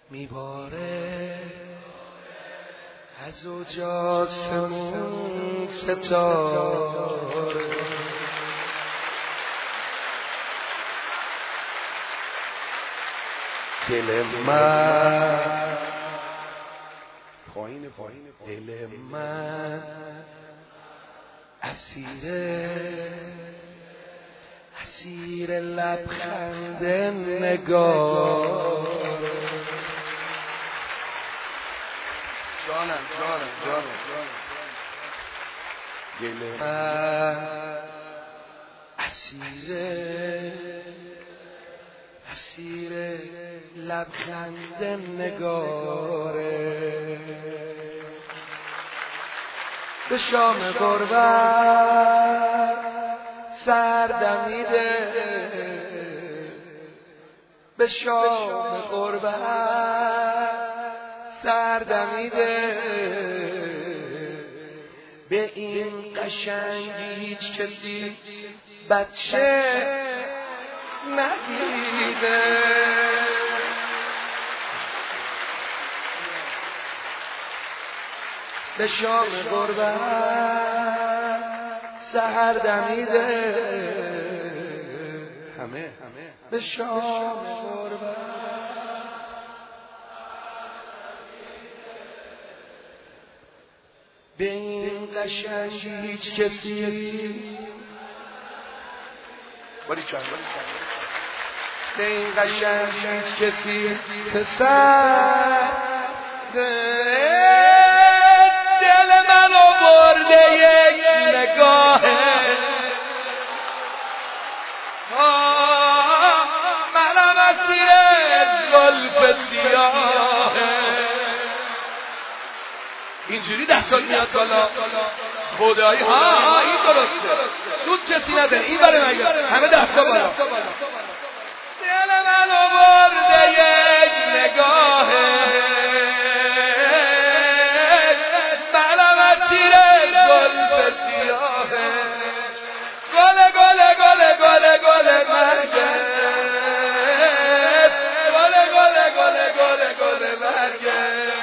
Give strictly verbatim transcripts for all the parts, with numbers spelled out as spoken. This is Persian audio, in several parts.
میباره از اجاسمون ستاره دل من پایین پایین دل من اسیره اسیر لبخند نگار جانم جانم جانم دل من اسیره اسیر لبخند نگاره به شام غربت سردمیده به شام غربت سردمیده به این قشنگی هیچ کسی بچه ندیده به شام غربت سحر دمیده همه همه به شام غربت به این قشنگی هیچ کسی باری چند به این قشنگی هیچ کسی پسر دل منو برده یک نگاهه منم اسیر زلف سیاهه اینجوری ده سال میاد بالا خدایی ها ها این درسته سود کسی نداره این بره مگه همه ده سال بالا دل منو برده یک نگاهه منم اسیر زلف سیاهه گل گل گل گل گل مرگه گل گل گل گل گل مرگه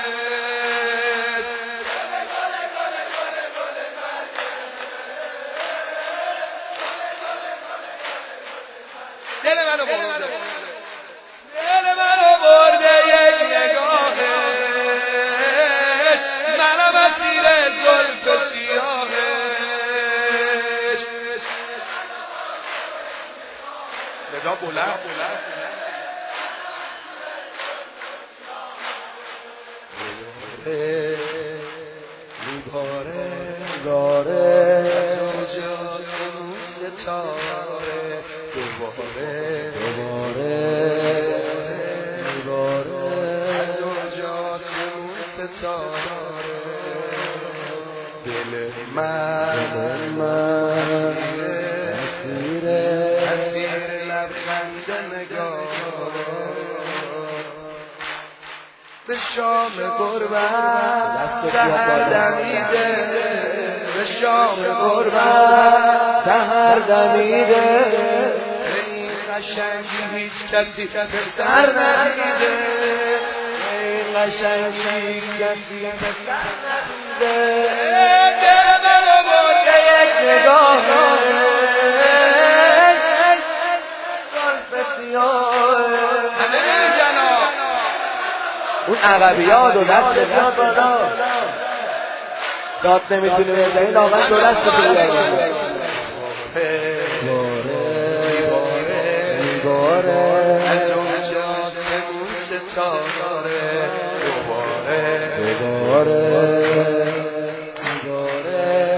دل منو برده دل منو برده یک نگاهش منم اسیر زلف سیاهش صدا بلند بلند میباره میباره از اجاسمون ستاره دوباره دوباره دوباره از اجاسمون ستاره دل من اسیر اسیر لبخند نگار به شام غربت سحر دمیده به شام غربت سحر دمیده این قشنگی هیچ کسی پسر ندیده این قشنگی هیچ کسی پسر ندیده دل منو برده یک نگاهه زلف سیاهه اون عقبیات و دست بیاد بالا داد نمیتونی بزنی لاغن دو دست بیاد میباره از اجاسمون ستاره دوباره دوباره میباره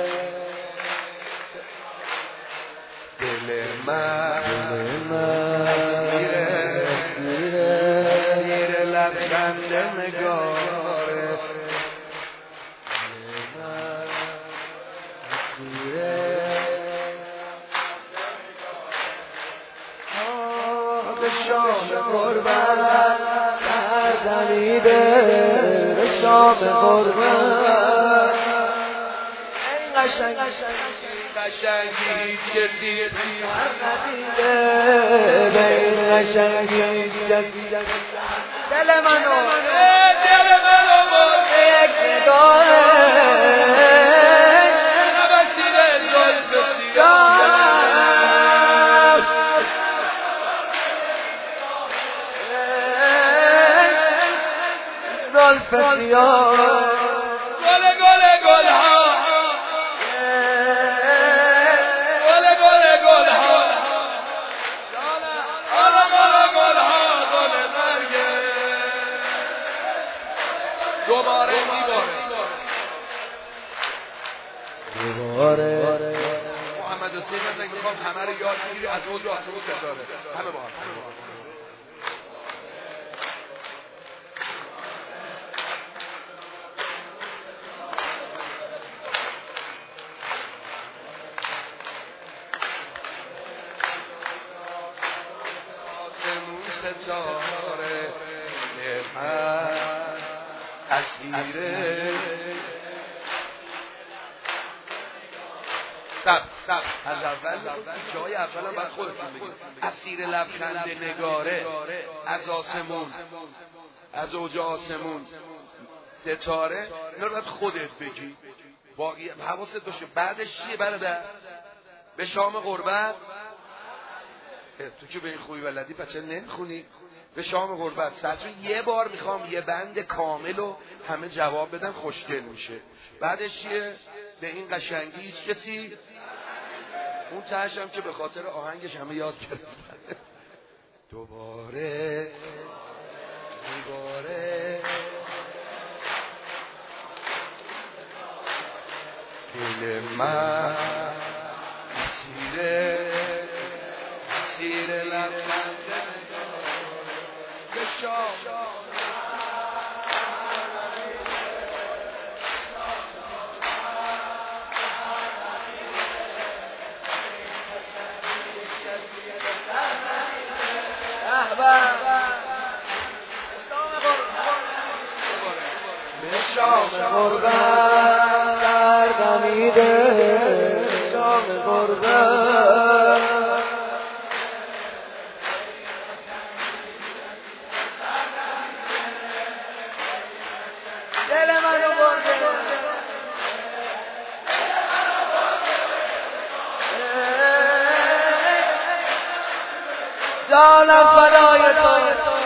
دل من اسیر لبخند نگاره به شام غربت سحر دمیده به شام غربت این قشنگ قشنگی هیچ کسی سحر ندیده به این قشنگی دل منو دل منو برد یک نگاهش نبسیر زلف سیاه زلف سیاه گل گل گل ها گل گل گل ها گل گل گل ها گل مرگه دوباره میباره دوباره محمد حسین من نگه میخوام همه رو یاد بگیری از اوج آسمون ستاره همه با هم ستاره من اسیره سب سب از اول جای اول هم باید خودتون بگید اسیر لبخند نگاره از آسمون از اوج آسمون ستاره اینا رو باید خودت بگی باقی حواست باشه. بعدش چیه برادر؟ به شام قربت تو که به این خوبی ولدی پس چرا نمیخونی؟ به شام قربت سطر یه بار میخوام یه بند کامل و همه جواب بدن خوشگل میشه. بعدش چیه؟ به این قشنگی هیچ کسی اون تهش هم که به خاطر آهنگش همه یاد گرفتن. دوباره دوباره دل من اسیره اسیر لبخند به شام به شام قربت دردمیده به شام قربت دل منو برده جانم فدای تو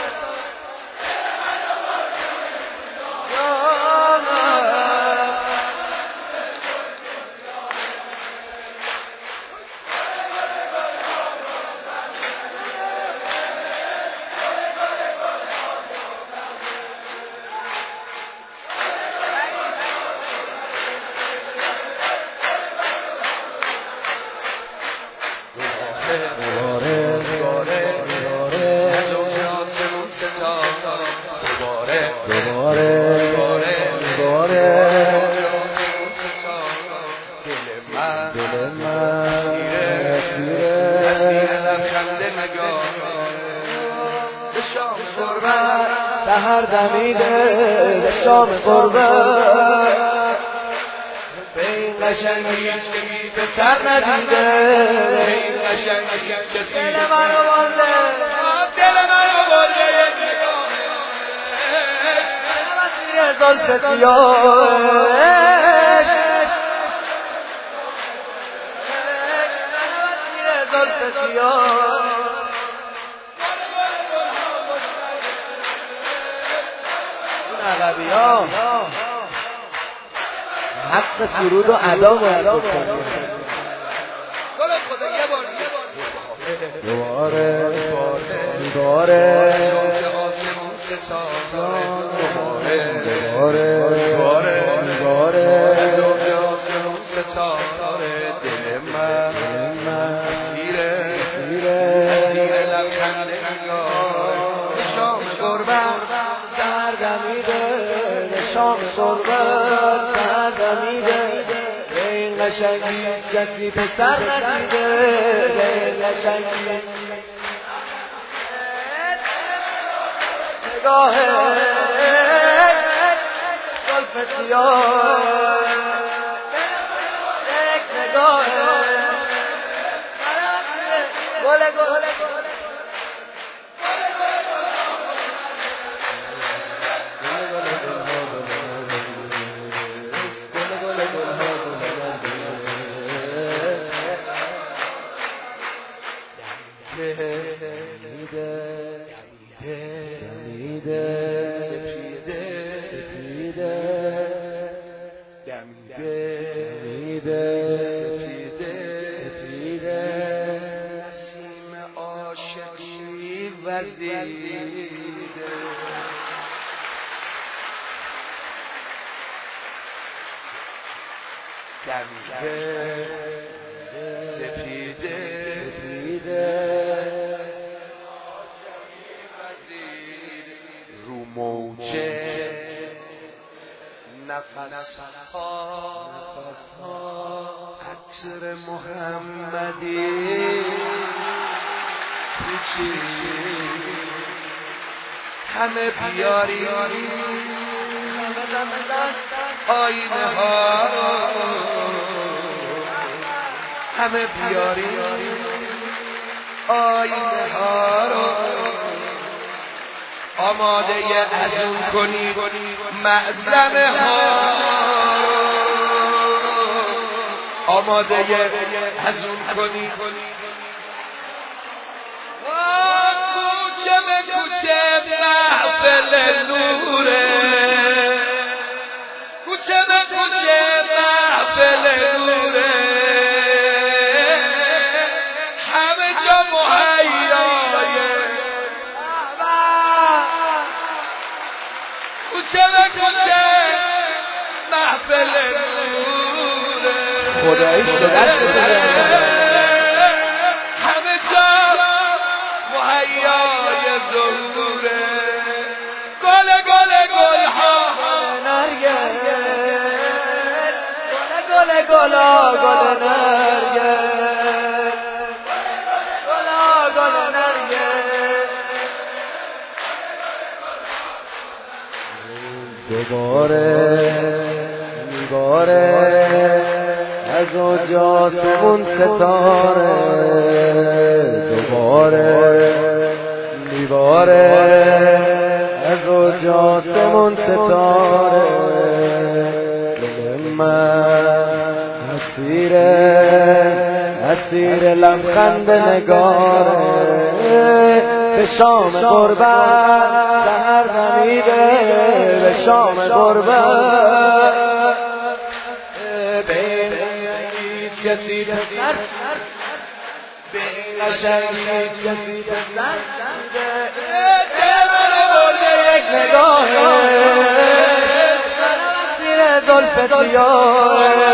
دوباره دوباره دوباره از اوج آسمون ستاره دوباره دوباره دوباره دوباره از اوج آسمون ستاره دل من دل من اسیر اسیر لبخند نگاه به شام قربت سحر دمیده به شام قربت به این قشنگی هیچ کسی پسر ندیده به این قشنگی هیچ کسی دل منو برده دل منو برده مسیر زلف سیاهش مسیر زلف سیاه اون عقبی ها حق سرود و ادا باید بکنیم. دوباره دوباره آسمون ستاره دوباره دوباره دوباره از اوج آسمون ستاره دل من اسیر اسیر لبخند نگاه به شام قربت سحر دمیده به شام قربت سحر دمیده به این قشنگی کسی پسر ندیده به این قشنگی نگاهش زلف سیاه یک نگاهش گل گل دمیده سپیده سپیده دمیده سپیده سپیده نسیم عاشقی وزیده دمیده سپیده سپیده رو موجه نفس ها عطر محمدی پیچی همه بیاری آینه ها همه بیاری آینه ها رو آماده از اون کنی معظمه ها آماده از اون کنی کوچه به کوچه محفل نوره کوچه به کوچه محفل نوره همه جا مهیایه کوچه به کوچه محفل نوره خداییش به دست بده همه جا مهیای ظهوره گل گل گل ها نرگس گل گل گلا گل نرگس گلا گل نرگس دوباره میباره از اوجاتمون ستاره دوباره میباره از اوجاتمون ستاره دل من اسیر اسیر لبخند نگاره به شام غربت سحر دمیده به شام غربت کسی پسر به قشنگی کسی پسر دل من برده یک نگاهه زیر زلف سیاهه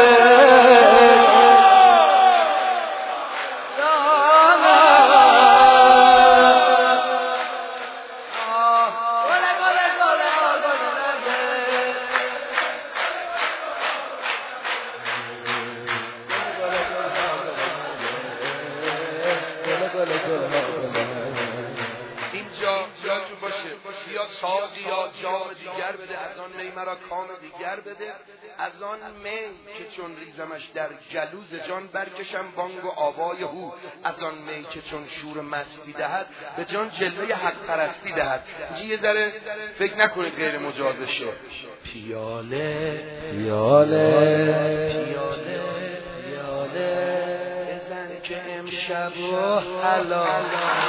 اینجا یادتون باشه یا سازی یا جام دیگر بده از آن می مرا کام دیگر بده از آن می که چون ریزمش در گلوز جان برکشم بانگ و آوای هو از آن می که چون شور مستی دهد به جان جلوه حق پرستی دهد. اینجا یه ذره فکر نکنید غیر مجازشه. پیاله پیاله پیاله پیاله بزن که امشب و حلال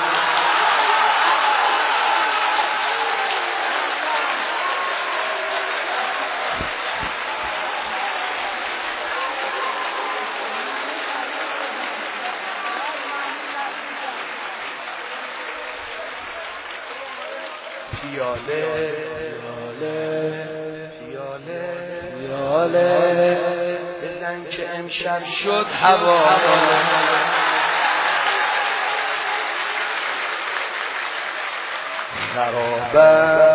پیاله پیاله پیاله بزن که امشب شد هوا خرابه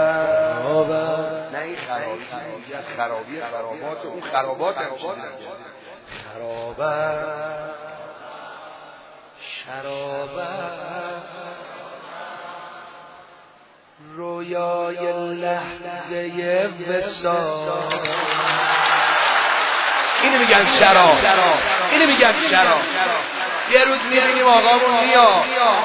نه این خرابی دیگر خرابی خرابات اون خرابات هم خرابه شرابه رویای لحظه وصال اینو میگن شراب اینو میگن شراب. یه روز میریم آقامون میاد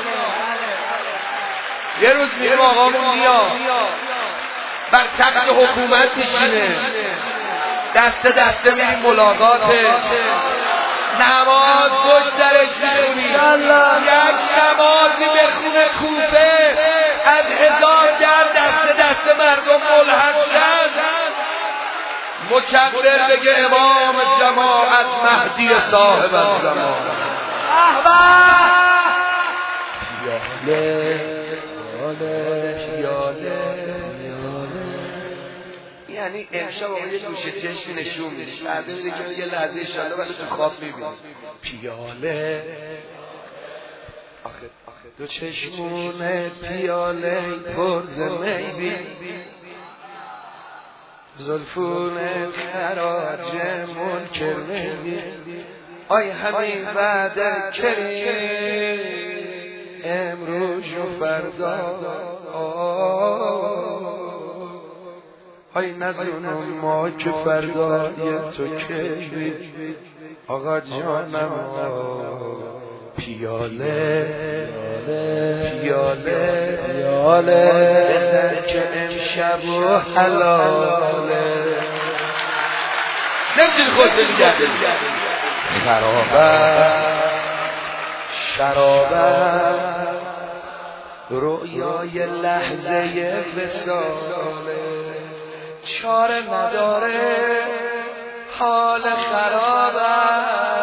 یه روز میریم آقامون میاد بر تخت حکومت میشینه دسته دسته میریم ملاقاته نماز پشت درش میخونی یک نمازی بخونه کوفه از هزار در دست دست مردم ملحق شد مکبر بگه امام جماعت مهدی صاحب الزمان یعنی امشب آقا یه گوشه چشمی نشون میده فرده میده که یه لحظه شاله ولی تو خواب میبینی پیاله آخه دو چشمونه پیاله پرز میبین زلفونه خراج ملک میبین آی همین بعد کریم امروز و فردا آی نزونم ما که فردای تو که آقا جانم پیاله پیاله پیاله بزن که امشب و حلاله نمیتونی خودت میگردی خرابه شرابه رؤیای لحظه وصاله چاره نداره حال خرابه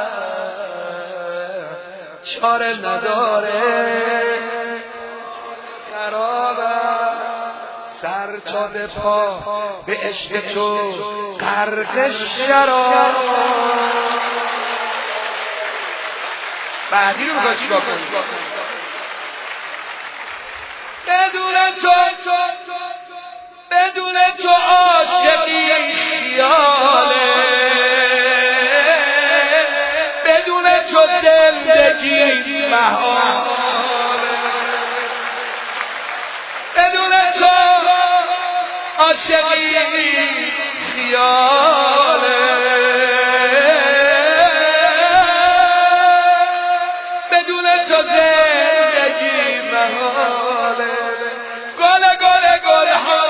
چاره نداره خرابه سر تا به پا به عشق تو غرق شراب بعدی رو میخواد چیکار کنی بدون تو بدون تو عاشقی خیاله بدون تو زندگی محاله بدون تو عاشقی خیاله بدون تو زندگی محاله گل گل گل ها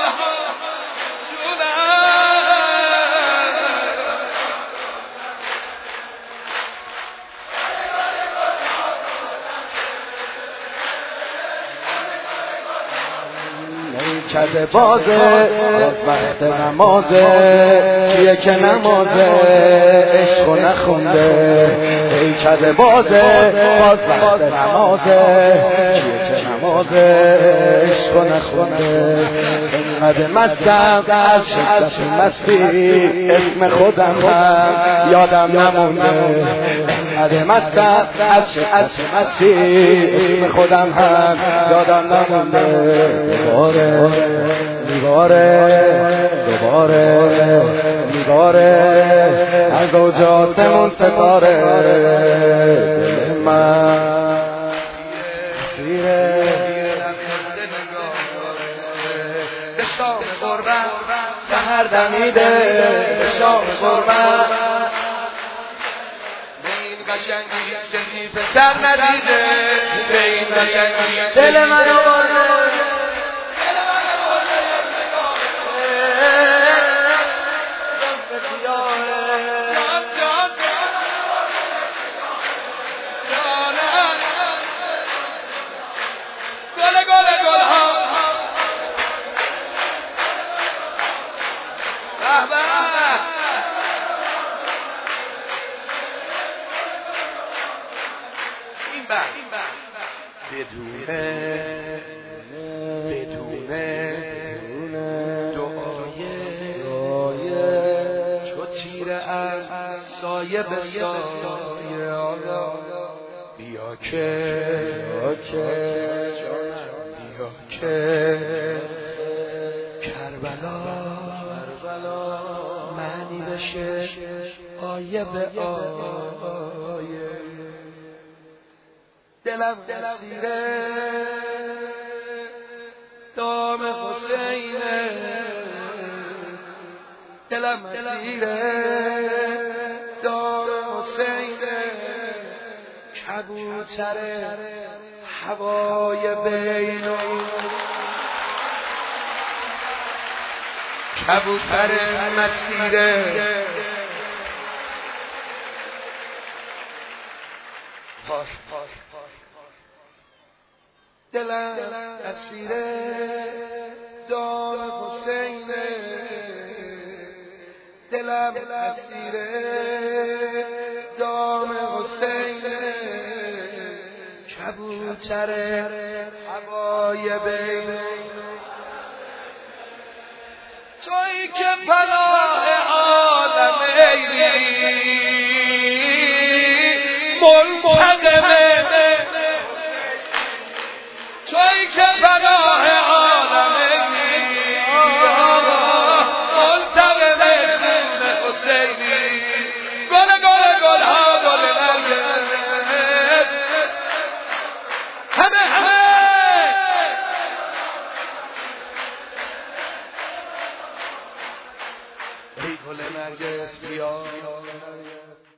کده بازه باز وقت نمازه چیه که نمازه عشق و نخونده ای کده بازه باز وقت نمازه چیه که نمازه عشق و نخونده اینقدر مستم از شدت مستی اسم خودم هم یادم نمونده اینقدر مستم از شدت مستی اسم خودم هم یادم نمونده دوباره دوباره دوباره دوباره از اوج آسمون ستاره دل من سیره به شام قربان سحر دمیده به شام قربان به این قشنگی هیچ کسی پسر ندیده به این قشنگی دل منو بارده بدونه بدونه دعای چو تیر از سایه به سایه بیا که بیا که بیا که کربلا معنی بشه آیه به آیه دلم اسیره دام حسینه دلم اسیره دام حسینه کبوتر هوای بین کبوتر مسیره دلم اسیر دام حسین، دلم اسیر دام حسین، کبوتر هوای بین تویی که پناه عالمی منتقمه، تویی که پناه عالمی منتقمه خون حسینی، گل گل گل ها گل نرگس همه همه ای گل نرگس بیا.